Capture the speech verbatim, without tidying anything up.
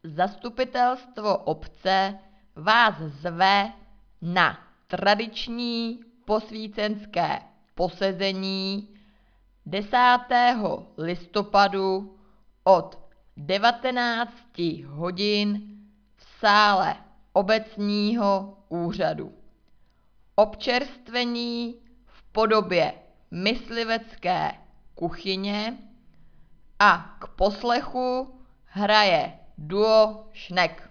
Zastupitelstvo obce vás zve na tradiční posvícenské posezení desátého listopadu od devatenácti hodin v sále obecního úřadu. Občerstvení v podobě myslivecké kuchyně a k poslechu hraje duo Šnek.